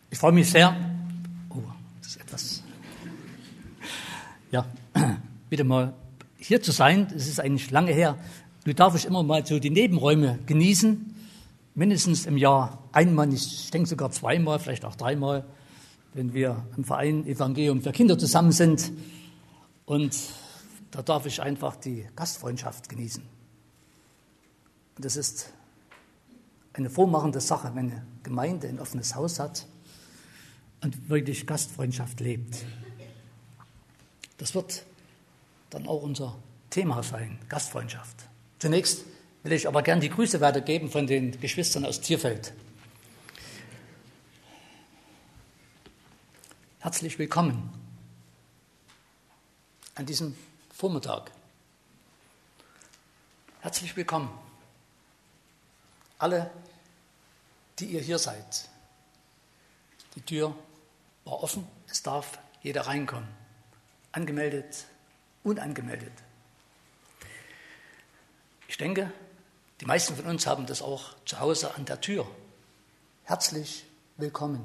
Ich freue mich sehr, wieder mal hier zu sein. Es ist eigentlich lange her. Nun darf ich immer mal so die Nebenräume genießen, mindestens im Jahr einmal, ich denke sogar zweimal, vielleicht auch dreimal, wenn wir im Verein Evangelium für Kinder zusammen sind. Und da darf ich einfach die Gastfreundschaft genießen. Und das ist eine vormachende Sache, wenn eine Gemeinde ein offenes Haus hat und wirklich Gastfreundschaft lebt. Das wird dann auch unser Thema sein, Gastfreundschaft. Zunächst will ich aber gern die Grüße weitergeben von den Geschwistern aus Tierfeld. Herzlich willkommen an diesem Vormittag. Herzlich willkommen. Alle, die ihr hier seid. Die Tür war offen, es darf jeder reinkommen. Angemeldet, unangemeldet. Ich denke, die meisten von uns haben das auch zu Hause an der Tür. Herzlich willkommen.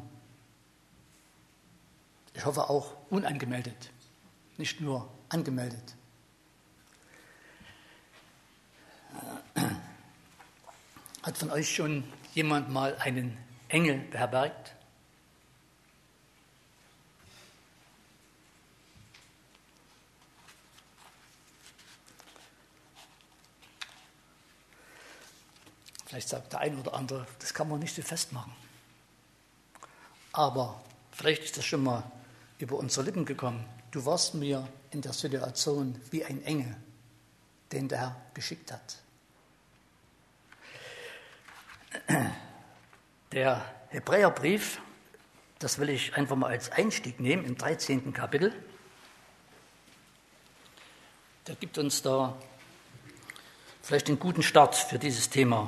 Ich hoffe auch unangemeldet, nicht nur angemeldet. Hat von euch schon jemand mal einen Engel beherbergt? Vielleicht sagt der eine oder andere, das kann man nicht so festmachen. Aber vielleicht ist das schon mal über unsere Lippen gekommen. Du warst mir in der Situation wie ein Engel, den der Herr geschickt hat. Der Hebräerbrief, das will ich einfach mal als Einstieg nehmen, im 13. Kapitel. Der gibt uns da vielleicht einen guten Start für dieses Thema.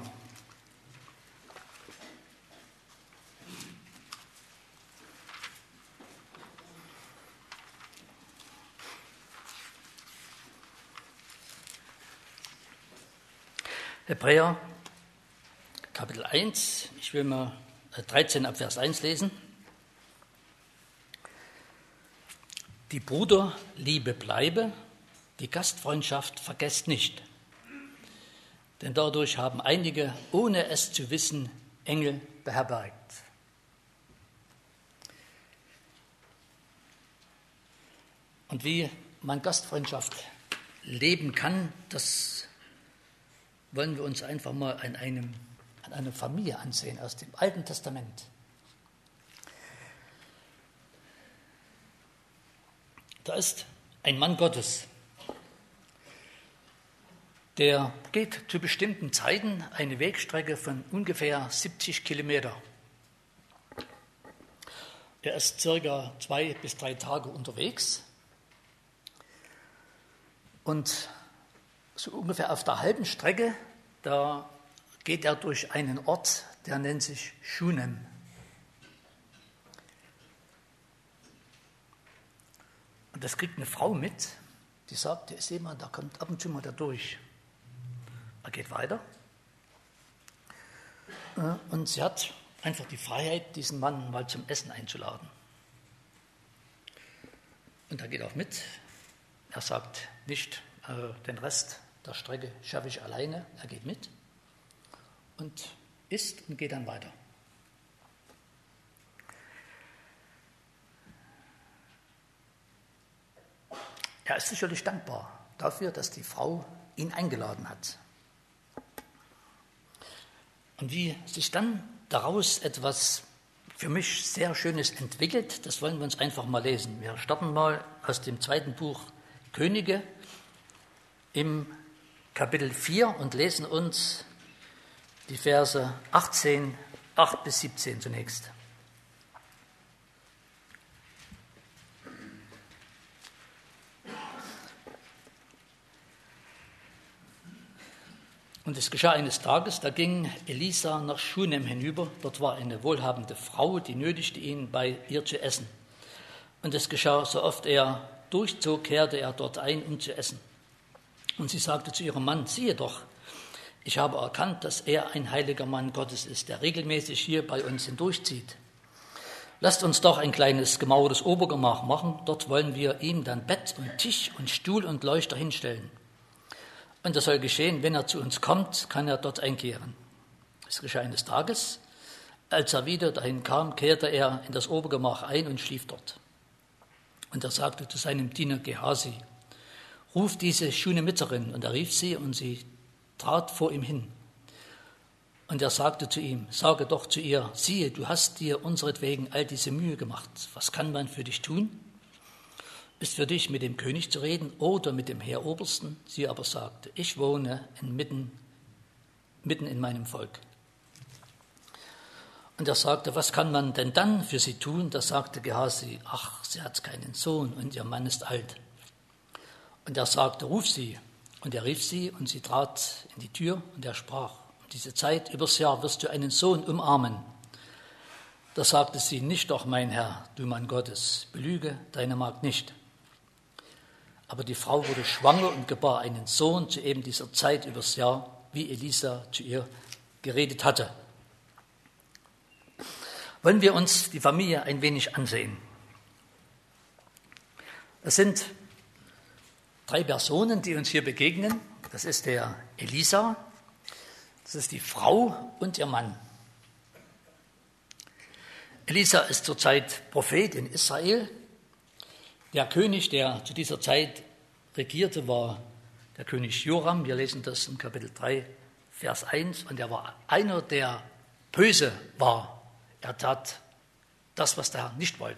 Hebräer, Kapitel 1, ich will mal 13 ab Vers 1 lesen. Die Bruderliebe bleibe, die Gastfreundschaft vergesst nicht. Denn dadurch haben einige, ohne es zu wissen, Engel beherbergt. Und wie man Gastfreundschaft leben kann, das wollen wir uns einfach mal an einer Familie ansehen aus dem Alten Testament. Da ist ein Mann Gottes, der geht zu bestimmten Zeiten eine Wegstrecke von ungefähr 70 Kilometer. Er ist circa 2 bis 3 Tage unterwegs und so ungefähr auf der halben Strecke, da geht er durch einen Ort, der nennt sich Schunem. Und das kriegt eine Frau mit, die sagt, der ist jemand, da kommt ab und zu mal da durch. Er geht weiter und sie hat einfach die Freiheit, diesen Mann mal zum Essen einzuladen. Und er geht auch mit. Er sagt nicht, den Rest der Strecke schaffe ich alleine. Er geht mit und isst und geht dann weiter. Er ist sicherlich dankbar dafür, dass die Frau ihn eingeladen hat. Und wie sich dann daraus etwas für mich sehr Schönes entwickelt, das wollen wir uns einfach mal lesen. Wir starten mal aus dem 2. Buch Könige im Kapitel 4 und lesen uns die Verse 8 bis 17 zunächst. Und es geschah eines Tages, da ging Elisa nach Schunem hinüber. Dort war eine wohlhabende Frau, die nötigte ihn, bei ihr zu essen. Und es geschah, so oft er durchzog, kehrte er dort ein, um zu essen. Und sie sagte zu ihrem Mann, siehe doch, ich habe erkannt, dass er ein heiliger Mann Gottes ist, der regelmäßig hier bei uns hindurchzieht. lasst uns doch ein kleines gemauertes Obergemach machen, dort wollen wir ihm dann Bett und Tisch und Stuhl und Leuchter hinstellen. Und das soll geschehen, wenn er zu uns kommt, kann er dort einkehren. Es geschah eines Tages, als er wieder dahin kam, kehrte er in das Obergemach ein und schlief dort. Und er sagte zu seinem Diener Gehasi, ruf diese Schunemitzerin. Und er rief sie und sie trat vor ihm hin. Und er sagte zu ihm, sage doch zu ihr, siehe, du hast dir unseretwegen all diese Mühe gemacht. Was kann man für dich tun? Ist für dich mit dem König zu reden oder mit dem Heerobersten? Sie aber sagte, ich wohne mitten in meinem Volk. Und er sagte, was kann man denn dann für sie tun? Da sagte Gehasi, ach, sie hat keinen Sohn und ihr Mann ist alt. Und er sagte, ruf sie. Und er rief sie und sie trat in die Tür und er sprach, um diese Zeit übers Jahr wirst du einen Sohn umarmen. Da sagte sie, nicht doch, mein Herr, du Mann Gottes, belüge deine Magd nicht. Aber die Frau wurde schwanger und gebar einen Sohn zu eben dieser Zeit übers Jahr, wie Elisa zu ihr geredet hatte. Wollen wir uns die Familie ein wenig ansehen. Es sind 3 Personen, die uns hier begegnen. Das ist der Elisa, das ist die Frau und ihr Mann. Elisa ist zurzeit Prophet in Israel. Der König, der zu dieser Zeit regierte, war der König Joram. Wir lesen das in Kapitel 3, Vers 1. Und er war einer, der böse war. Er tat das, was der Herr nicht wollte.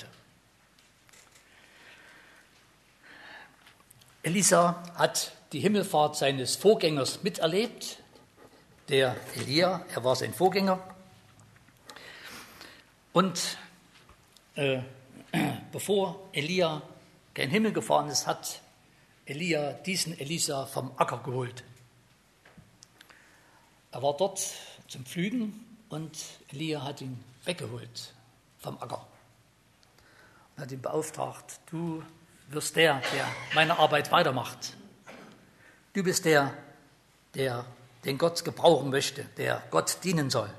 Elisa hat die Himmelfahrt seines Vorgängers miterlebt, der Elia, er war sein Vorgänger. Und bevor Elia gen Himmel gefahren ist, hat Elia diesen Elisa vom Acker geholt. Er war dort zum Pflügen und Elia hat ihn weggeholt vom Acker und hat ihn beauftragt, du wirst der meine Arbeit weitermacht. Du bist der den Gott gebrauchen möchte, der Gott dienen soll.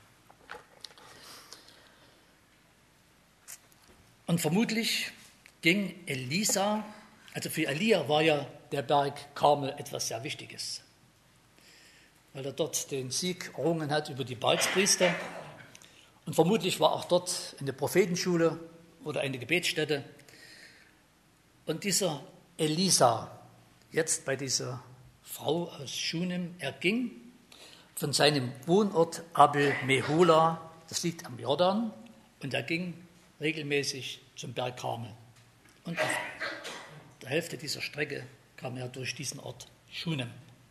Und vermutlich ging Elisa, also für Elia war ja der Berg Karmel etwas sehr Wichtiges, weil er dort den Sieg errungen hat über die Baalspriester. Und vermutlich war auch dort eine Prophetenschule oder eine Gebetsstätte. Und dieser Elisa, jetzt bei dieser Frau aus Schunem, er ging von seinem Wohnort Abel Mehola, das liegt am Jordan, und er ging regelmäßig zum Berg Karmel. Und auf der Hälfte dieser Strecke kam er durch diesen Ort Schunem.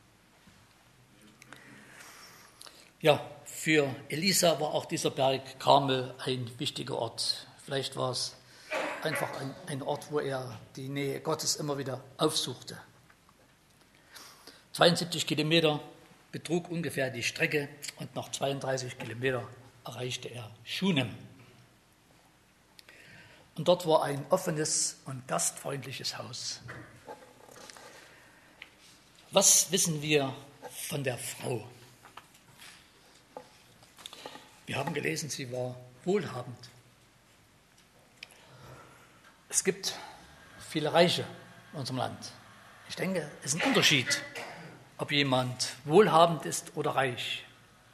Ja, für Elisa war auch dieser Berg Karmel ein wichtiger Ort. Vielleicht war es einfach ein Ort, wo er die Nähe Gottes immer wieder aufsuchte. 72 Kilometer betrug ungefähr die Strecke und nach 32 Kilometer erreichte er Schunem. Und dort war ein offenes und gastfreundliches Haus. Was wissen wir von der Frau? Wir haben gelesen, sie war wohlhabend. Es gibt viele Reiche in unserem Land. Ich denke, es ist ein Unterschied, ob jemand wohlhabend ist oder reich.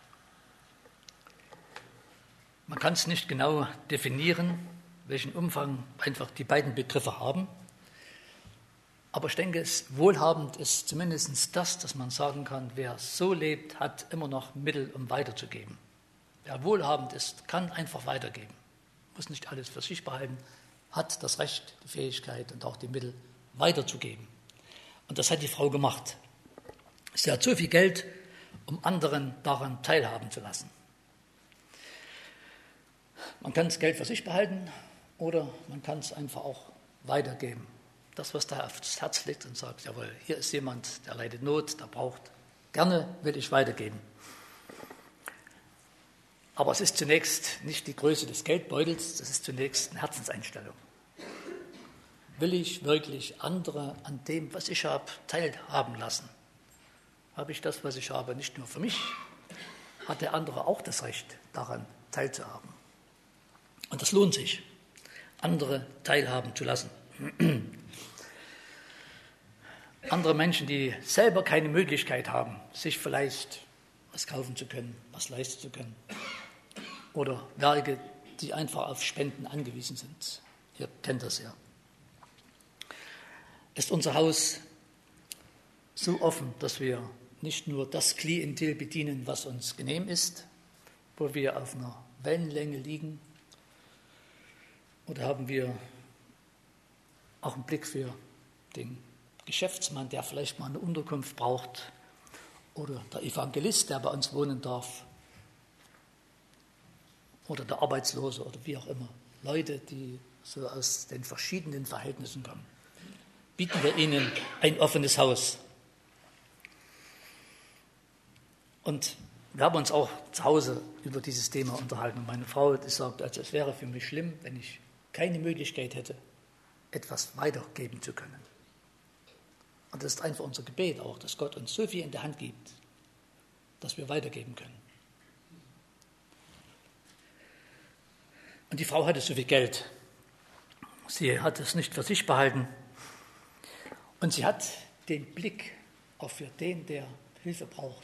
Man kann es nicht genau definieren, welchen Umfang einfach die beiden Begriffe haben. Aber ich denke, wohlhabend ist zumindest das, dass man sagen kann, wer so lebt, hat immer noch Mittel, um weiterzugeben. Wer wohlhabend ist, kann einfach weitergeben. Muss nicht alles für sich behalten, hat das Recht, die Fähigkeit und auch die Mittel, weiterzugeben. Und das hat die Frau gemacht. Sie hat so viel Geld, um anderen daran teilhaben zu lassen. Man kann das Geld für sich behalten oder man kann es einfach auch weitergeben. Das, was da aufs Herz liegt und sagt, jawohl, hier ist jemand, der leidet Not, der braucht, gerne will ich weitergeben. Aber es ist zunächst nicht die Größe des Geldbeutels, das ist zunächst eine Herzenseinstellung. Will ich wirklich andere an dem, was ich habe, teilhaben lassen? Habe ich das, was ich habe, nicht nur für mich? Hat der andere auch das Recht, daran teilzuhaben? Und Und das lohnt sich, andere teilhaben zu lassen. Andere Menschen, die selber keine Möglichkeit haben, sich vielleicht was kaufen zu können, was leisten zu können. Oder Werke, die einfach auf Spenden angewiesen sind. Ihr kennt das ja. Ist unser Haus so offen, dass wir nicht nur das Klientel bedienen, was uns genehm ist, wo wir auf einer Wellenlänge liegen? Oder haben wir auch einen Blick für den Geschäftsmann, der vielleicht mal eine Unterkunft braucht? Oder der Evangelist, der bei uns wohnen darf? Oder der Arbeitslose oder wie auch immer. Leute, die so aus den verschiedenen Verhältnissen kommen. Bieten wir ihnen ein offenes Haus. Und wir haben uns auch zu Hause über dieses Thema unterhalten. Und meine Frau hat gesagt, also es wäre für mich schlimm, wenn ich keine Möglichkeit hätte, etwas weitergeben zu können. Und das ist einfach unser Gebet auch, dass Gott uns so viel in der Hand gibt, dass wir weitergeben können. Und die Frau hatte so viel Geld. Sie hat es nicht für sich behalten. Und sie hat den Blick auch für den, der Hilfe braucht.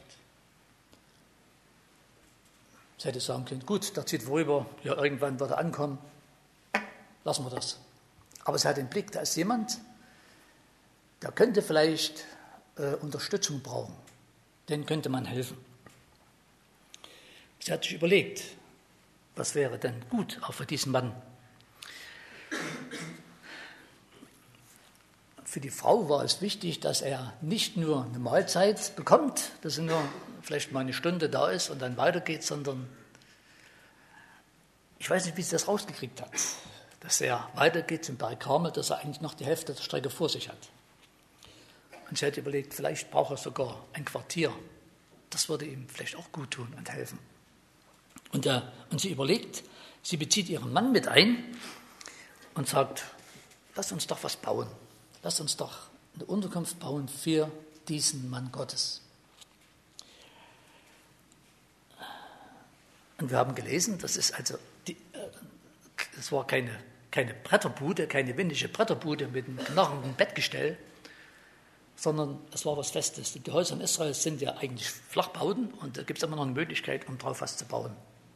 Sie hätte sagen können, gut, der zieht vorüber, ja, irgendwann wird er ankommen, lassen wir das. Aber sie hat den Blick, da ist jemand, der könnte vielleicht Unterstützung brauchen. Den könnte man helfen. Sie hat sich überlegt, was wäre denn gut auch für diesen Mann. Für die Frau war es wichtig, dass er nicht nur eine Mahlzeit bekommt, dass er nur vielleicht mal eine Stunde da ist und dann weitergeht, sondern ich weiß nicht, wie sie das rausgekriegt hat, dass er weitergeht zum Berg Karmel, dass er eigentlich noch die Hälfte der Strecke vor sich hat. Und sie hat überlegt, vielleicht braucht er sogar ein Quartier. Das würde ihm vielleicht auch gut tun und helfen. Und sie überlegt, sie bezieht ihren Mann mit ein und sagt, lass uns doch was bauen. Lass uns doch eine Unterkunft bauen für diesen Mann Gottes. Und wir haben gelesen, das ist also, es war keine Bretterbude, keine windige Bretterbude mit einem knarrenden Bettgestell, sondern es war was Festes. Die Häuser in Israel sind ja eigentlich Flachbauten und da gibt es immer noch eine Möglichkeit, um drauf was zu bauen.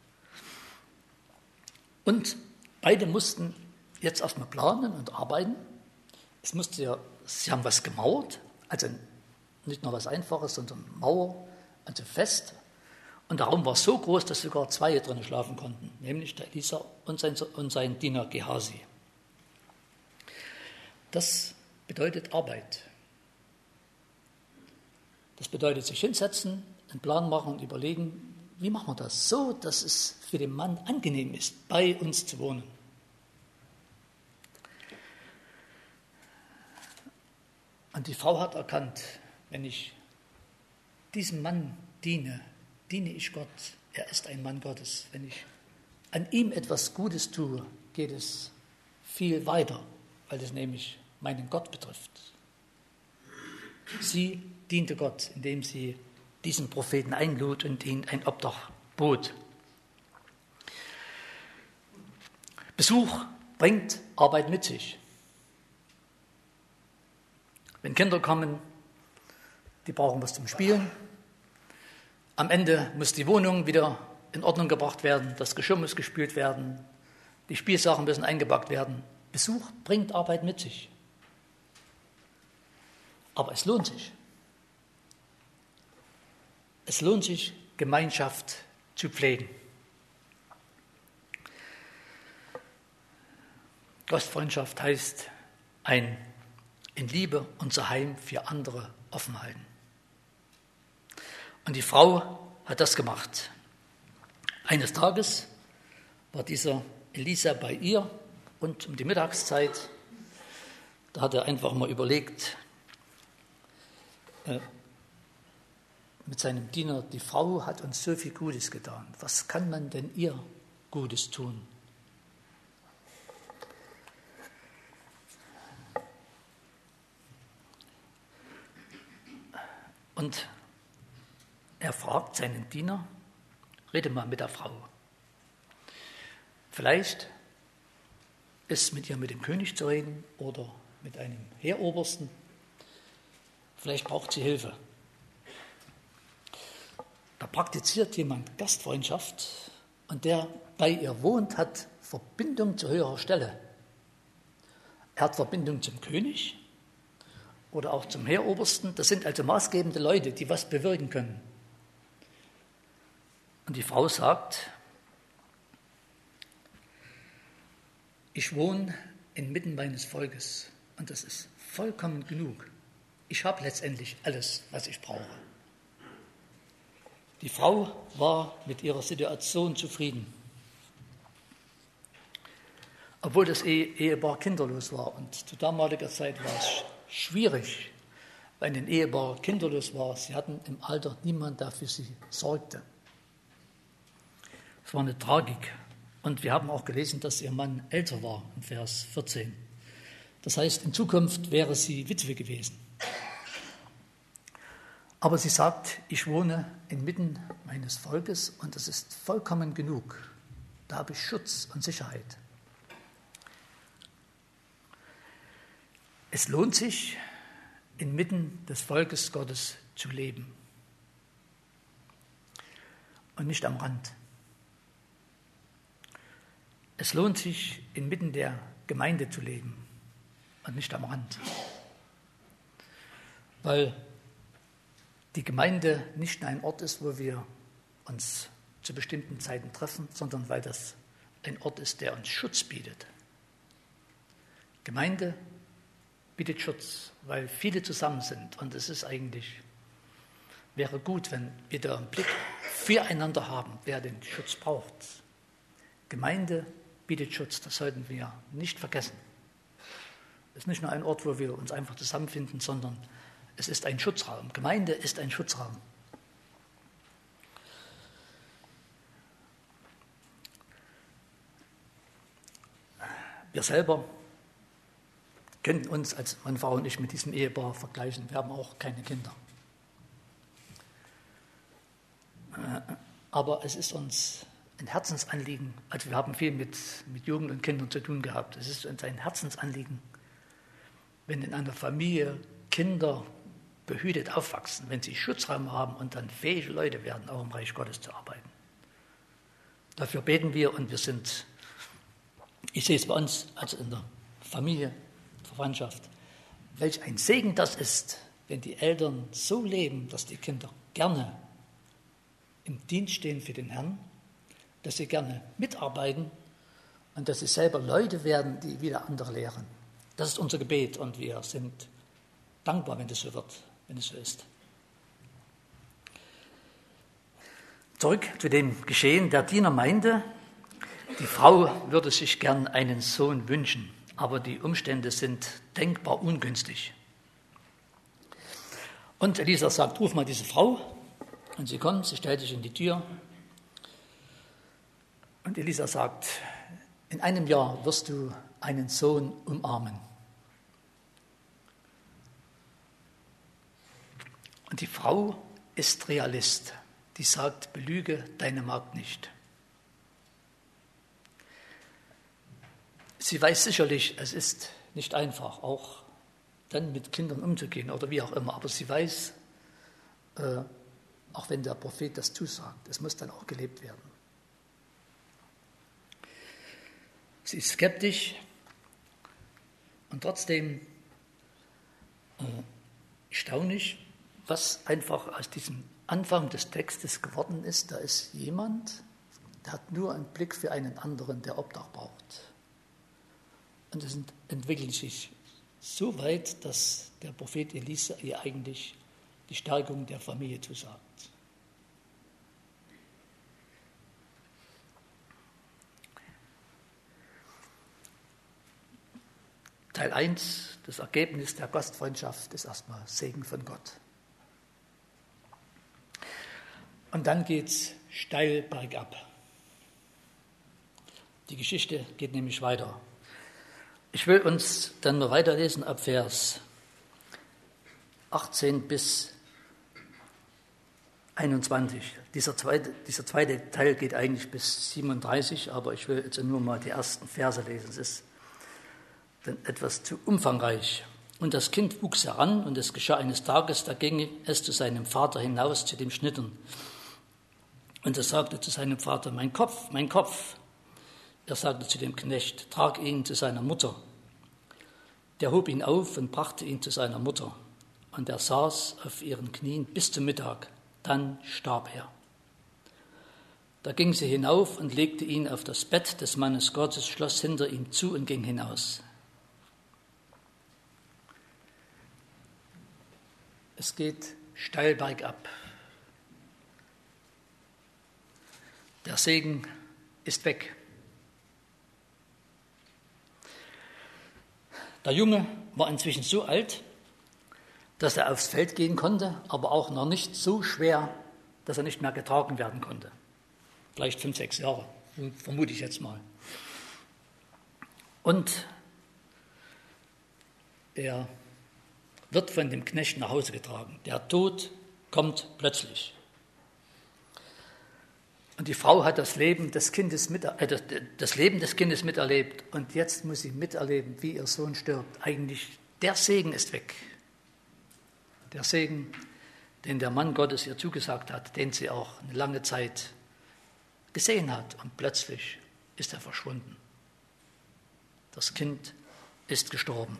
Und beide mussten jetzt erstmal planen und arbeiten. Sie haben was gemauert, also nicht nur was Einfaches, sondern Mauer, also fest. Und der Raum war so groß, dass sogar zwei drinnen schlafen konnten, nämlich der Elisa und sein Diener Gehasi. Das bedeutet Arbeit. Das bedeutet sich hinsetzen, einen Plan machen und überlegen, wie machen wir das so, dass es für den Mann angenehm ist, bei uns zu wohnen. Und die Frau hat erkannt, wenn ich diesem Mann diene ich Gott. Er ist ein Mann Gottes. Wenn ich an ihm etwas Gutes tue, geht es viel weiter, weil es nämlich meinen Gott betrifft. Sie diente Gott, indem sie diesen Propheten einlud und ihm ein Obdach bot. Besuch bringt Arbeit mit sich. Wenn Kinder kommen, die brauchen was zum Spielen. Am Ende muss die Wohnung wieder in Ordnung gebracht werden, das Geschirr muss gespült werden, die Spielsachen müssen eingepackt werden. Besuch bringt Arbeit mit sich. Aber es lohnt sich. Es lohnt sich, Gemeinschaft zu pflegen. Gastfreundschaft heißt in Liebe unser Heim für andere offen halten. Und die Frau hat das gemacht. Eines Tages war dieser Elisa bei ihr und um die Mittagszeit, da hat er einfach mal überlegt, mit seinem Diener, die Frau hat uns so viel Gutes getan. Was kann man denn ihr Gutes tun? Und er fragt seinen Diener, rede mal mit der Frau. Vielleicht ist, mit dem König zu reden oder mit einem Heerobersten. Vielleicht braucht sie Hilfe. Da praktiziert jemand Gastfreundschaft und der bei ihr wohnt, hat Verbindung zu höherer Stelle. Er hat Verbindung zum König oder auch zum Heerobersten. Das sind also maßgebende Leute, die was bewirken können. Und die Frau sagt, ich wohne inmitten meines Volkes und das ist vollkommen genug. Ich habe letztendlich alles, was ich brauche. Die Frau war mit ihrer Situation zufrieden. Obwohl das Ehepaar kinderlos war. Und zu damaliger Zeit war es schwierig, wenn ein Ehepaar kinderlos war. Sie hatten im Alter niemand, der für sie sorgte. Es war eine Tragik. Und wir haben auch gelesen, dass ihr Mann älter war, in Vers 14. Das heißt, in Zukunft wäre sie Witwe gewesen. Aber sie sagt, ich wohne inmitten meines Volkes und es ist vollkommen genug. Da habe ich Schutz und Sicherheit. Es lohnt sich, inmitten des Volkes Gottes zu leben und nicht am Rand. Es lohnt sich, inmitten der Gemeinde zu leben und nicht am Rand, weil die Gemeinde nicht nur ein Ort ist, wo wir uns zu bestimmten Zeiten treffen, sondern weil das ein Ort ist, der uns Schutz bietet. Gemeinde bietet Schutz, weil viele zusammen sind und es ist wäre gut, wenn wir da einen Blick füreinander haben, wer den Schutz braucht. Gemeinde bietet Schutz, das sollten wir nicht vergessen. Es ist nicht nur ein Ort, wo wir uns einfach zusammenfinden, sondern es ist ein Schutzraum. Gemeinde ist ein Schutzraum. Wir selber können uns als meine Frau und ich mit diesem Ehepaar vergleichen. Wir haben auch keine Kinder. Aber es ist uns ein Herzensanliegen, also wir haben viel mit Jugend und Kindern zu tun gehabt. Es ist uns ein Herzensanliegen, wenn in einer Familie Kinder behütet aufwachsen, wenn sie Schutzraum haben und dann fähige Leute werden, auch im Reich Gottes zu arbeiten. Dafür beten wir und ich sehe es bei uns, also in der Familie, Verwandtschaft, welch ein Segen das ist, wenn die Eltern so leben, dass die Kinder gerne im Dienst stehen für den Herrn, dass sie gerne mitarbeiten und dass sie selber Leute werden, die wieder andere lehren. Das ist unser Gebet und wir sind dankbar, wenn es so wird, wenn es so ist. Zurück zu dem Geschehen. Der Diener meinte, die Frau würde sich gern einen Sohn wünschen, aber die Umstände sind denkbar ungünstig. Und Elisa sagt, ruf mal diese Frau. Und sie kommt, sie stellt sich in die Tür. Und Elisa sagt, in einem Jahr wirst du einen Sohn umarmen. Und die Frau ist Realist. Die sagt, belüge deine Magd nicht. Sie weiß sicherlich, es ist nicht einfach, auch dann mit Kindern umzugehen oder wie auch immer. Aber sie weiß, auch wenn der Prophet das zusagt, es muss dann auch gelebt werden. Sie ist skeptisch und trotzdem erstaunlich, was einfach aus diesem Anfang des Textes geworden ist. Da ist jemand, der hat nur einen Blick für einen anderen, der Obdach braucht. Und es entwickelt sich so weit, dass der Prophet Elisa ihr eigentlich die Stärkung der Familie zusagt. Teil 1, das Ergebnis der Gastfreundschaft, ist erstmal Segen von Gott. Und dann geht es steil bergab. Die Geschichte geht nämlich weiter. Ich will uns dann noch weiterlesen ab Vers 18 bis 21. Dieser zweite Teil geht eigentlich bis 37, aber ich will jetzt nur mal die ersten Verse lesen. Es ist denn etwas zu umfangreich. Und das Kind wuchs heran, und es geschah eines Tages, da ging es zu seinem Vater hinaus, zu dem Schnittern. Und er sagte zu seinem Vater, mein Kopf, mein Kopf. Er sagte zu dem Knecht, trag ihn zu seiner Mutter. Der hob ihn auf und brachte ihn zu seiner Mutter. Und er saß auf ihren Knien bis zum Mittag. Dann starb er. Da ging sie hinauf und legte ihn auf das Bett des Mannes Gottes, schloss hinter ihm zu und ging hinaus. Es geht steil bergab. Der Segen ist weg. Der Junge war inzwischen so alt, dass er aufs Feld gehen konnte, aber auch noch nicht so schwer, dass er nicht mehr getragen werden konnte. Vielleicht 5, 6 Jahre, vermute ich jetzt mal. Und er wird von dem Knecht nach Hause getragen. Der Tod kommt plötzlich. Und die Frau hat das Leben des Kindes miterlebt. Und jetzt muss sie miterleben, wie ihr Sohn stirbt. Eigentlich, der Segen ist weg. Der Segen, den der Mann Gottes ihr zugesagt hat, den sie auch eine lange Zeit gesehen hat. Und plötzlich ist er verschwunden. Das Kind ist gestorben.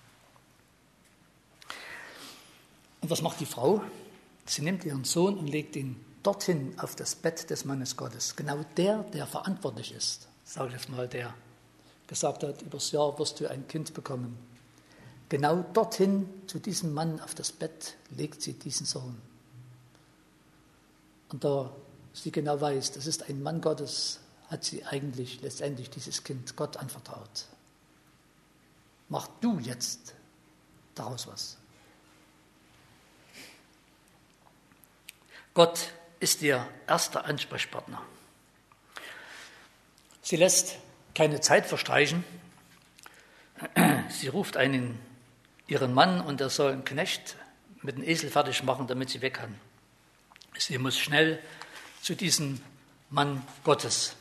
Und was macht die Frau? Sie nimmt ihren Sohn und legt ihn dorthin auf das Bett des Mannes Gottes. Genau der verantwortlich ist, sage ich jetzt mal, der gesagt hat, übers Jahr wirst du ein Kind bekommen. Genau dorthin, zu diesem Mann auf das Bett, legt sie diesen Sohn. Und da sie genau weiß, das ist ein Mann Gottes, hat sie eigentlich letztendlich dieses Kind Gott anvertraut. Mach du jetzt daraus was. Gott ist ihr erster Ansprechpartner. Sie lässt keine Zeit verstreichen. Sie ruft ihren Mann und er soll einen Knecht mit dem Esel fertig machen, damit sie weg kann. Sie muss schnell zu diesem Mann Gottes.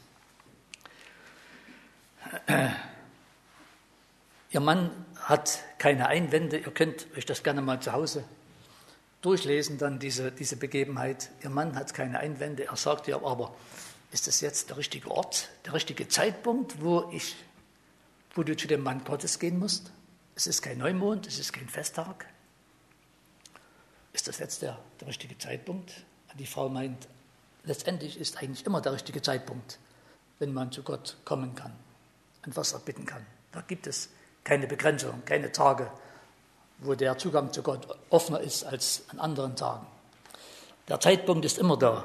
Ihr Mann hat keine Einwände. Ihr könnt euch das gerne mal zu Hause durchlesen, dann diese Begebenheit. Ihr Mann hat keine Einwände. Er sagt ihr aber, ist das jetzt der richtige Ort, der richtige Zeitpunkt, wo du zu dem Mann Gottes gehen musst? Es ist kein Neumond, es ist kein Festtag. Ist das jetzt der richtige Zeitpunkt? Und die Frau meint, letztendlich ist eigentlich immer der richtige Zeitpunkt, wenn man zu Gott kommen kann und was erbitten kann. Da gibt es keine Begrenzung, keine Tage, wo der Zugang zu Gott offener ist als an anderen Tagen. Der Zeitpunkt ist immer da.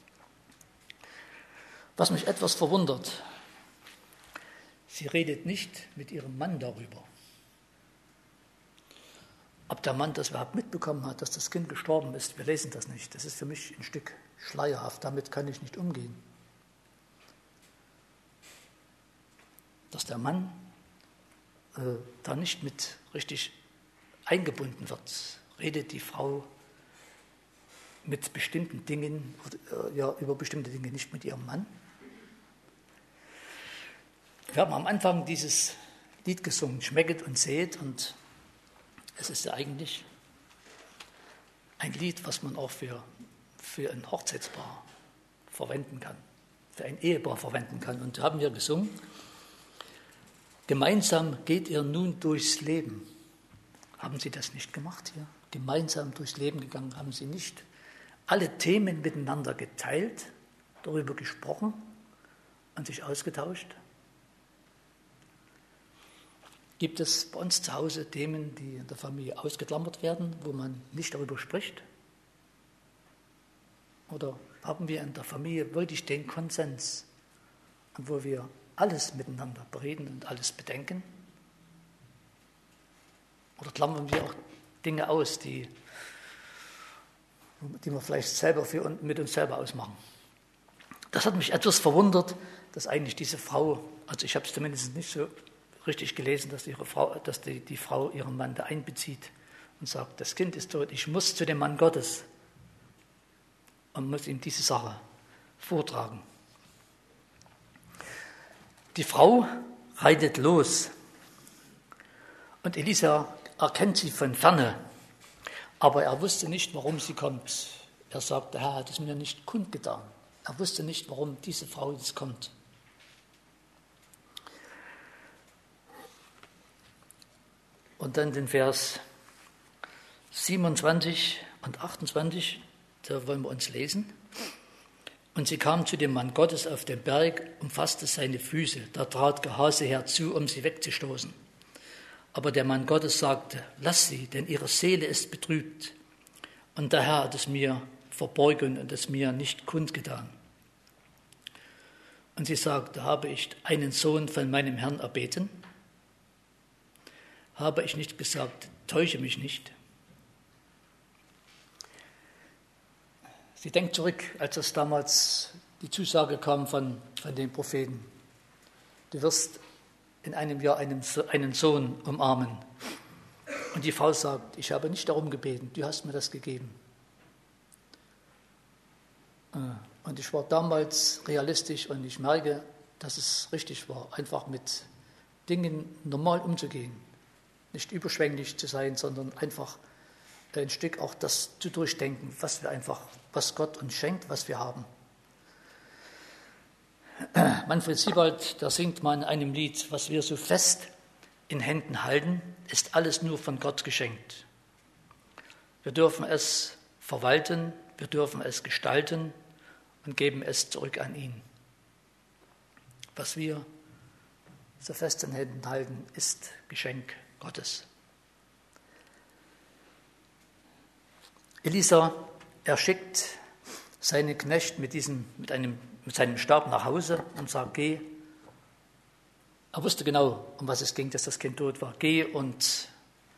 Was mich etwas verwundert, sie redet nicht mit ihrem Mann darüber. Ob der Mann das überhaupt mitbekommen hat, dass das Kind gestorben ist, wir lesen das nicht. Das ist für mich ein Stück schleierhaft, damit kann ich nicht umgehen. Dass der Mann da nicht mit richtig eingebunden wird, redet die Frau mit bestimmten Dingen, über bestimmte Dinge nicht mit ihrem Mann. Wir haben am Anfang dieses Lied gesungen, schmecket und seht, und es ist ja eigentlich ein Lied, was man auch für ein Hochzeitspaar verwenden kann, für ein Ehepaar verwenden kann. Und haben wir gesungen, gemeinsam geht ihr nun durchs Leben. Haben Sie das nicht gemacht hier? Gemeinsam durchs Leben gegangen, haben Sie nicht alle Themen miteinander geteilt, darüber gesprochen und sich ausgetauscht? Gibt es bei uns zu Hause Themen, die in der Familie ausgeklammert werden, wo man nicht darüber spricht? Oder haben wir in der Familie wirklich den Konsens, wo wir alles miteinander bereden und alles bedenken? Oder klammern wir auch Dinge aus, die wir vielleicht selber mit uns selber ausmachen? Das hat mich etwas verwundert, dass eigentlich diese Frau, also ich habe es zumindest nicht so richtig gelesen, dass die Frau ihren Mann da einbezieht und sagt, das Kind ist tot, ich muss zu dem Mann Gottes und muss ihm diese Sache vortragen. Die Frau reitet los. Und Elisa erkennt sie von ferne, aber er wusste nicht, warum sie kommt. Er sagt, der Herr hat es mir nicht kundgetan. Er wusste nicht, warum diese Frau jetzt kommt. Und dann den Vers 27 und 28, da wollen wir uns lesen. Und sie kam zu dem Mann Gottes auf den Berg, umfasste seine Füße. Da trat Gehase herzu, um sie wegzustoßen. Aber der Mann Gottes sagte, lass sie, denn ihre Seele ist betrübt. Und der Herr hat es mir verborgen und es mir nicht kundgetan. Und sie sagte, habe ich einen Sohn von meinem Herrn erbeten? Habe ich nicht gesagt, täusche mich nicht? Sie denkt zurück, als es damals die Zusage kam von den Propheten. Du wirst in einem Jahr einen Sohn umarmen. Und die Frau sagt, ich habe nicht darum gebeten, du hast mir das gegeben. Und ich war damals realistisch und ich merke, dass es richtig war, einfach mit Dingen normal umzugehen. Nicht überschwänglich zu sein, sondern einfach ein Stück auch das zu durchdenken, was Gott uns schenkt, was wir haben. Manfred Siebald, der singt mal in einem Lied, was wir so fest in Händen halten, ist alles nur von Gott geschenkt. Wir dürfen es verwalten, wir dürfen es gestalten und geben es zurück an ihn. Was wir so fest in Händen halten, ist Geschenk Gottes. Elisa, er schickt seinen Knecht mit seinem Stab nach Hause und sagt, geh. Er wusste genau, um was es ging, dass das Kind tot war. Geh und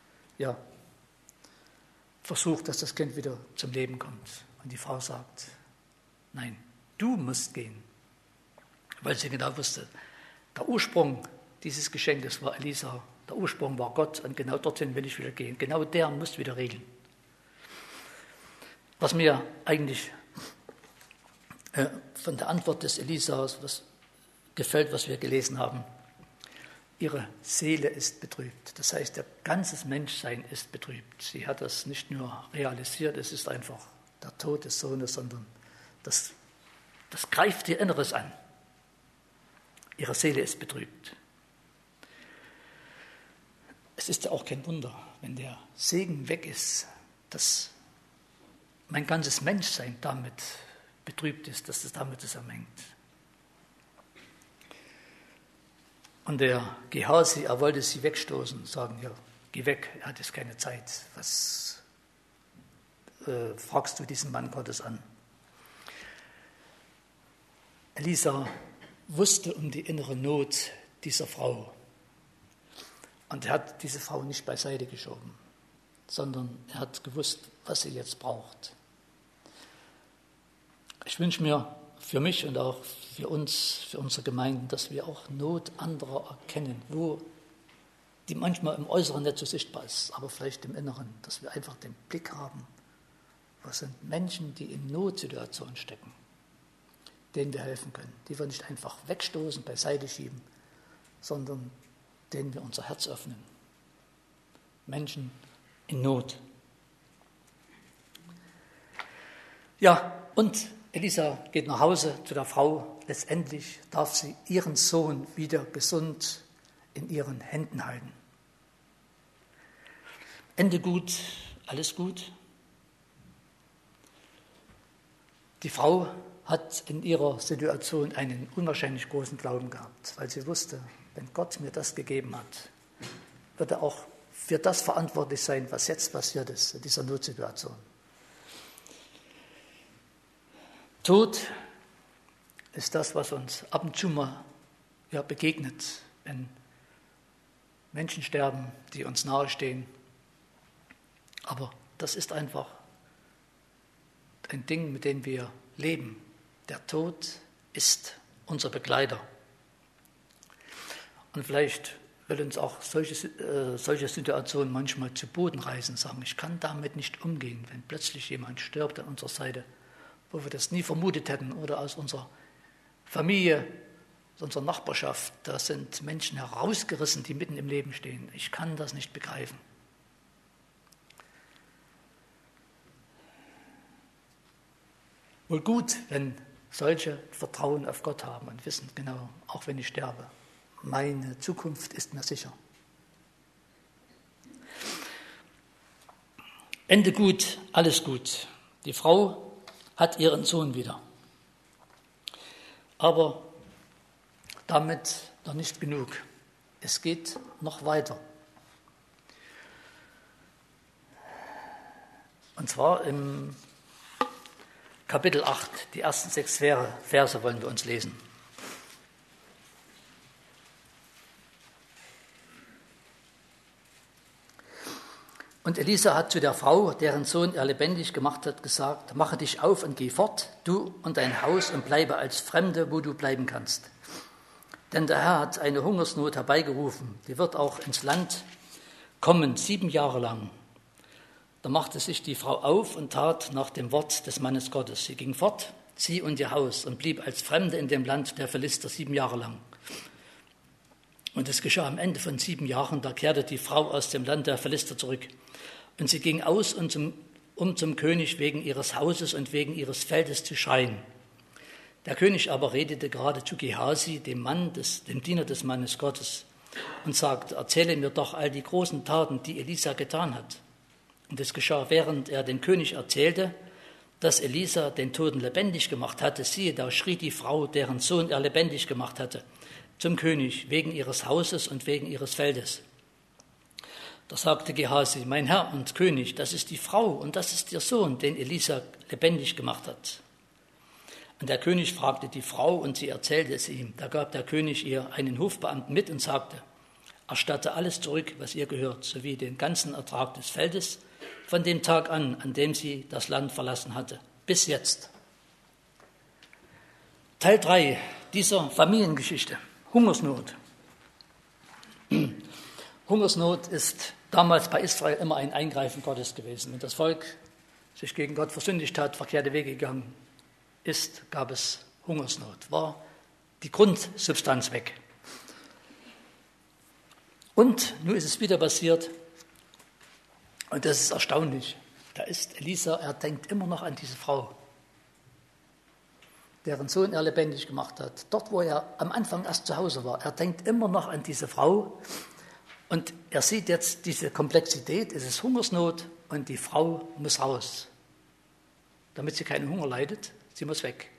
versuch, dass das Kind wieder zum Leben kommt. Und die Frau sagt, nein, du musst gehen. Weil sie genau wusste, der Ursprung dieses Geschenkes war Elisa, der Ursprung war Gott und genau dorthin will ich wieder gehen. Genau der muss wieder regeln. Was mir eigentlich von der Antwort des Elisas gefällt, was wir gelesen haben. Ihre Seele ist betrübt. Das heißt, ihr ganzes Menschsein ist betrübt. Sie hat das nicht nur realisiert, es ist einfach der Tod des Sohnes, sondern das greift ihr Inneres an. Ihre Seele ist betrübt. Es ist ja auch kein Wunder, wenn der Segen weg ist, dass mein ganzes Menschsein damit betrübt ist, dass es damit zusammenhängt. Und der Gehasi, er wollte sie wegstoßen, sagen, ja, geh weg, er hat jetzt keine Zeit. Was fragst du diesen Mann Gottes an? Elisa wusste um die innere Not dieser Frau. Und er hat diese Frau nicht beiseite geschoben, sondern er hat gewusst, was sie jetzt braucht. Ich wünsche mir für mich und auch für uns, für unsere Gemeinden, dass wir auch Not anderer erkennen, die manchmal im Äußeren nicht so sichtbar ist, aber vielleicht im Inneren, dass wir einfach den Blick haben, was sind Menschen, die in Notsituationen stecken, denen wir helfen können, die wir nicht einfach wegstoßen, beiseite schieben, sondern denen wir unser Herz öffnen. Menschen in Not. Ja, und Elisa geht nach Hause zu der Frau. Letztendlich darf sie ihren Sohn wieder gesund in ihren Händen halten. Ende gut, alles gut. Die Frau hat in ihrer Situation einen unwahrscheinlich großen Glauben gehabt, weil sie wusste, wenn Gott mir das gegeben hat, wird er auch für das verantwortlich sein, was jetzt passiert ist in dieser Notsituation. Tod ist das, was uns ab und zu mal begegnet, wenn Menschen sterben, die uns nahestehen. Aber das ist einfach ein Ding, mit dem wir leben. Der Tod ist unser Begleiter. Und vielleicht will uns auch solche Situationen manchmal zu Boden reißen, sagen, ich kann damit nicht umgehen, wenn plötzlich jemand stirbt an unserer Seite, wo wir das nie vermutet hätten oder aus unserer Familie unserer Nachbarschaft, da sind Menschen herausgerissen, die mitten im Leben stehen. Ich kann das nicht begreifen. Wohl gut, wenn solche Vertrauen auf Gott haben und wissen, genau, auch wenn ich sterbe, meine Zukunft ist mir sicher. Ende gut, alles gut. Die Frau hat ihren Sohn wieder. Aber damit noch nicht genug. Es geht noch weiter. Und zwar im Kapitel 8, die ersten 6 Verse wollen wir uns lesen. Und Elisa hat zu der Frau, deren Sohn er lebendig gemacht hat, gesagt: Mache dich auf und geh fort, du und dein Haus, und bleibe als Fremde, wo du bleiben kannst. Denn der Herr hat eine Hungersnot herbeigerufen, die wird auch ins Land kommen, 7 Jahre lang. Da machte sich die Frau auf und tat nach dem Wort des Mannes Gottes. Sie ging fort, sie und ihr Haus, und blieb als Fremde in dem Land der Philister 7 Jahre lang. Und es geschah am Ende von 7 Jahren, da kehrte die Frau aus dem Land der Philister zurück. Und sie ging aus, um zum König wegen ihres Hauses und wegen ihres Feldes zu schreien. Der König aber redete gerade zu Gehasi, dem Diener des Mannes Gottes, und sagte: Erzähle mir doch all die großen Taten, die Elisa getan hat. Und es geschah, während er dem König erzählte, dass Elisa den Toten lebendig gemacht hatte. Siehe, da schrie die Frau, deren Sohn er lebendig gemacht hatte, zum König wegen ihres Hauses und wegen ihres Feldes. Da sagte Gehasi: Mein Herr und König, das ist die Frau und das ist ihr Sohn, den Elisa lebendig gemacht hat. Und der König fragte die Frau, und sie erzählte es ihm. Da gab der König ihr einen Hofbeamten mit und sagte: Erstatte alles zurück, was ihr gehört, sowie den ganzen Ertrag des Feldes, von dem Tag an dem sie das Land verlassen hatte, bis jetzt. Teil 3 dieser Familiengeschichte: Hungersnot. Hungersnot ist damals bei Israel immer ein Eingreifen Gottes gewesen. Wenn das Volk sich gegen Gott versündigt hat, verkehrte Wege gegangen ist, gab es Hungersnot, war die Grundsubstanz weg. Und nun ist es wieder passiert, und das ist erstaunlich. Da ist Elisa, er denkt immer noch an diese Frau, deren Sohn er lebendig gemacht hat. Dort, wo er am Anfang erst zu Hause war, er denkt immer noch an diese Frau. Und er sieht jetzt diese Komplexität, es ist Hungersnot und die Frau muss raus, damit sie keinen Hunger leidet, sie muss weg.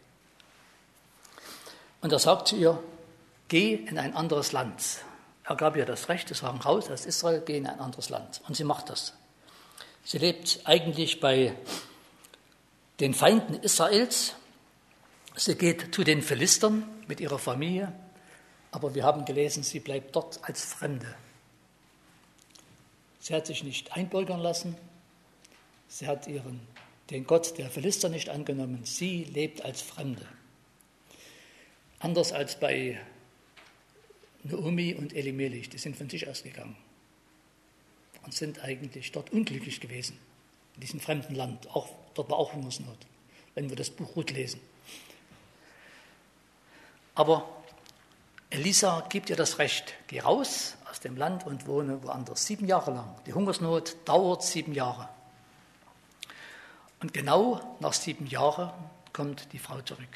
Und er sagt zu ihr: Geh in ein anderes Land. Er gab ihr das Recht, zu sagen: Raus aus Israel, geh in ein anderes Land. Und sie macht das. Sie lebt eigentlich bei den Feinden Israels. Sie geht zu den Philistern mit ihrer Familie, aber wir haben gelesen, sie bleibt dort als Fremde. Sie hat sich nicht einbürgern lassen, sie hat den Gott der Philister nicht angenommen, sie lebt als Fremde. Anders als bei Naomi und Elimelech, die sind von sich ausgegangen und sind eigentlich dort unglücklich gewesen, in diesem fremden Land. Dort war auch Hungersnot, wenn wir das Buch Ruth lesen. Aber Elisa gibt ihr das Recht: Geh raus aus dem Land und wohne woanders. 7 Jahre lang. Die Hungersnot dauert 7 Jahre. Und genau nach 7 Jahren kommt die Frau zurück.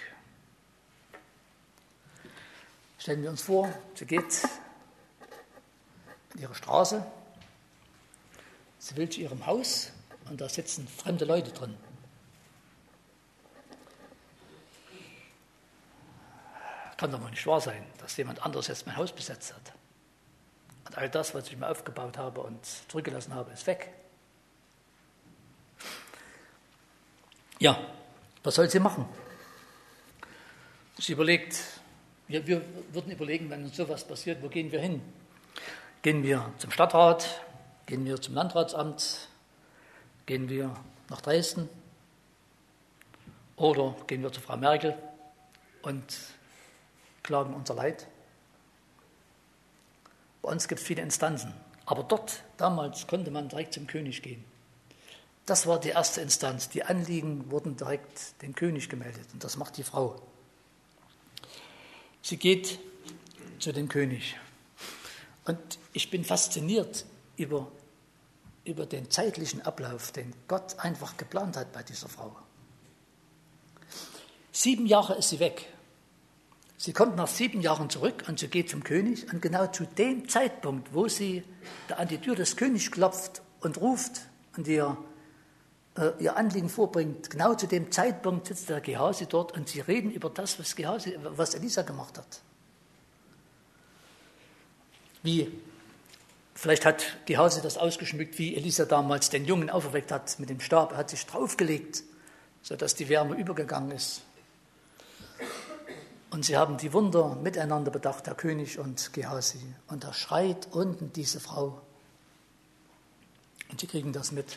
Stellen wir uns vor, sie geht in ihre Straße, sie will zu ihrem Haus und da sitzen fremde Leute drin. Kann doch mal nicht wahr sein, dass jemand anderes jetzt mein Haus besetzt hat. Und all das, was ich mir aufgebaut habe und zurückgelassen habe, ist weg. Ja, was soll sie machen? Sie überlegt, wir würden überlegen, wenn uns sowas passiert, wo gehen wir hin? Gehen wir zum Stadtrat? Gehen wir zum Landratsamt? Gehen wir nach Dresden? Oder gehen wir zu Frau Merkel und klagen unser Leid? Bei uns gibt es viele Instanzen, aber damals konnte man direkt zum König gehen. Das war die erste Instanz. Die Anliegen wurden direkt dem König gemeldet und das macht die Frau. Sie geht zu dem König. Und ich bin fasziniert über den zeitlichen Ablauf, den Gott einfach geplant hat bei dieser Frau. 7 Jahre ist sie weg. Sie kommt nach 7 Jahren zurück und sie geht zum König. Und genau zu dem Zeitpunkt, wo sie da an die Tür des Königs klopft und ruft und ihr Anliegen vorbringt, genau zu dem Zeitpunkt sitzt der Gehazi dort und sie reden über das, was Elisa gemacht hat. Vielleicht hat Gehazi das ausgeschmückt, wie Elisa damals den Jungen auferweckt hat mit dem Stab. Er hat sich draufgelegt, sodass die Wärme übergegangen ist. Und sie haben die Wunder miteinander bedacht, der König und Gehazi. Und da schreit unten diese Frau. Und sie kriegen das mit.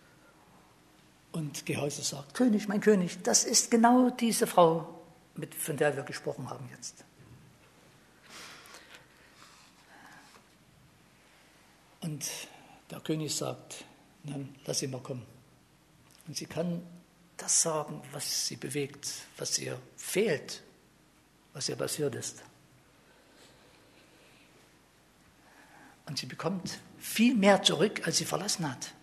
Und Gehazi sagt, König, mein König, das ist genau diese Frau, von der wir gesprochen haben jetzt. Und der König sagt, dann lass sie mal kommen. Und sie kann das sagen, was sie bewegt, was ihr fehlt, was ihr passiert ist. Und sie bekommt viel mehr zurück, als sie verlassen hat.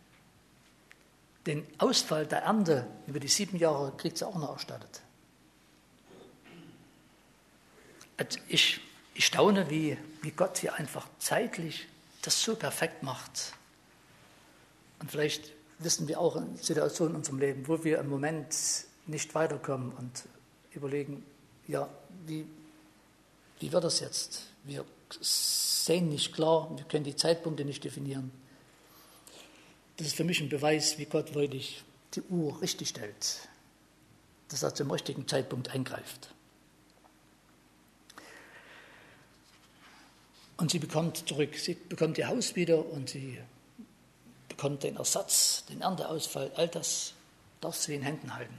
Den Ausfall der Ernte über die 7 Jahre kriegt sie auch noch erstattet. Ich staune, wie Gott hier einfach zeitlich das so perfekt macht. Und vielleicht wissen wir auch in Situationen in unserem Leben, wo wir im Moment nicht weiterkommen und überlegen, ja, wie wird das jetzt? Wir sehen nicht klar, wir können die Zeitpunkte nicht definieren. Das ist für mich ein Beweis, wie Gott wirklich die Uhr richtig stellt, dass er zum richtigen Zeitpunkt eingreift. Und sie bekommt zurück, sie bekommt ihr Haus wieder und sie bekommt den Ersatz, den Ernteausfall, all das darf sie in Händen halten.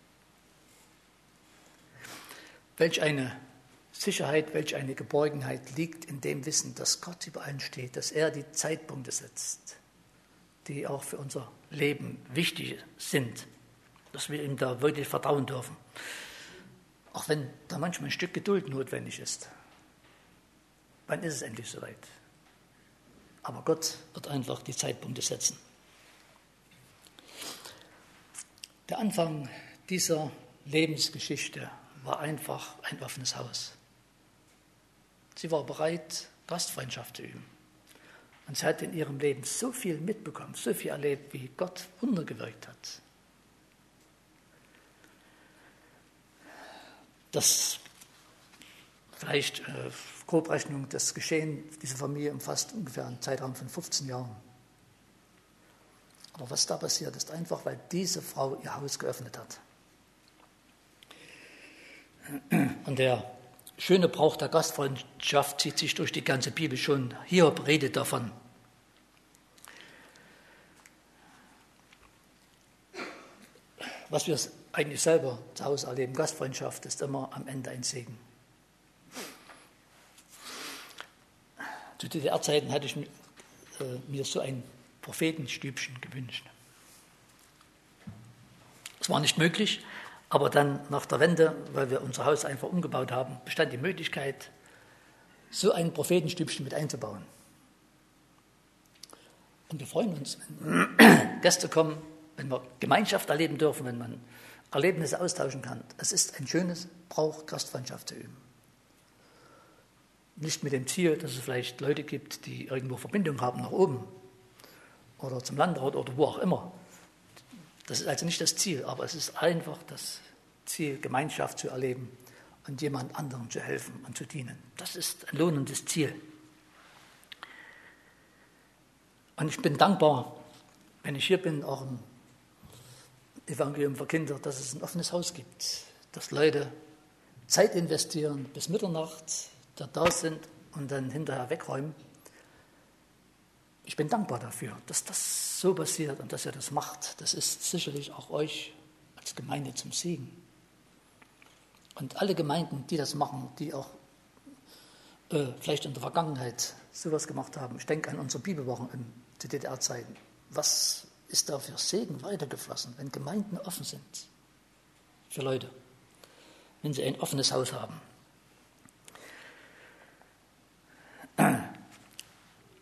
Welch eine Sicherheit, welch eine Geborgenheit liegt in dem Wissen, dass Gott über allen steht, dass er die Zeitpunkte setzt, die auch für unser Leben wichtig sind, dass wir ihm da wirklich vertrauen dürfen. Auch wenn da manchmal ein Stück Geduld notwendig ist. Wann ist es endlich soweit? Aber Gott wird einfach die Zeitpunkte setzen. Der Anfang dieser Lebensgeschichte war einfach ein offenes Haus. Sie war bereit, Gastfreundschaft zu üben. Und sie hat in ihrem Leben so viel mitbekommen, so viel erlebt, wie Gott Wunder gewirkt hat. Das vielleicht Grobrechnung, das Geschehen dieser Familie umfasst ungefähr einen Zeitraum von 15 Jahren. Aber was da passiert, ist einfach, weil diese Frau ihr Haus geöffnet hat. Und der schöne Brauch der Gastfreundschaft zieht sich durch die ganze Bibel schon. Hiob redet davon. Was wir eigentlich selber zu Hause erleben, Gastfreundschaft ist immer am Ende ein Segen. Zu DDR-Zeiten hatte ich mir so ein Prophetenstübchen gewünscht. Es war nicht möglich, aber dann nach der Wende, weil wir unser Haus einfach umgebaut haben, bestand die Möglichkeit, so ein Prophetenstübchen mit einzubauen. Und wir freuen uns, wenn Gäste kommen, wenn wir Gemeinschaft erleben dürfen, wenn man Erlebnisse austauschen kann. Es ist ein schönes Brauch, Gastfreundschaft zu üben. Nicht mit dem Ziel, dass es vielleicht Leute gibt, die irgendwo Verbindung haben nach oben oder zum Landrat oder wo auch immer. Das ist also nicht das Ziel, aber es ist einfach das Ziel, Gemeinschaft zu erleben und jemand anderem zu helfen und zu dienen. Das ist ein lohnendes Ziel. Und ich bin dankbar, wenn ich hier bin, auch im Evangelium für Kinder, dass es ein offenes Haus gibt, dass Leute Zeit investieren bis Mitternacht, da sind und dann hinterher wegräumen. Ich bin dankbar dafür, dass das so passiert und dass ihr das macht. Das ist sicherlich auch euch als Gemeinde zum Segen. Und alle Gemeinden, die das machen, die auch vielleicht in der Vergangenheit sowas gemacht haben. Ich denke an unsere Bibelwochen zu DDR-Zeiten. Was ist da für Segen weitergeflossen, wenn Gemeinden offen sind für Leute, wenn sie ein offenes Haus haben.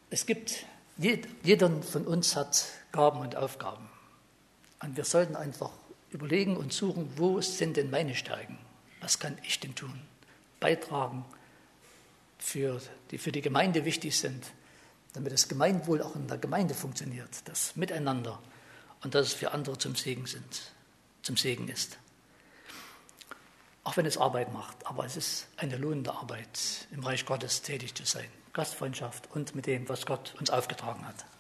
Jeder von uns hat Gaben und Aufgaben. Und wir sollten einfach überlegen und suchen, wo sind denn meine Stärken? Was kann ich denn tun? Beitragen, die für die Gemeinde wichtig sind, damit das Gemeinwohl auch in der Gemeinde funktioniert, das Miteinander und dass es für andere zum Segen ist. Auch wenn es Arbeit macht, aber es ist eine lohnende Arbeit, im Reich Gottes tätig zu sein. Gastfreundschaft und mit dem, was Gott uns aufgetragen hat.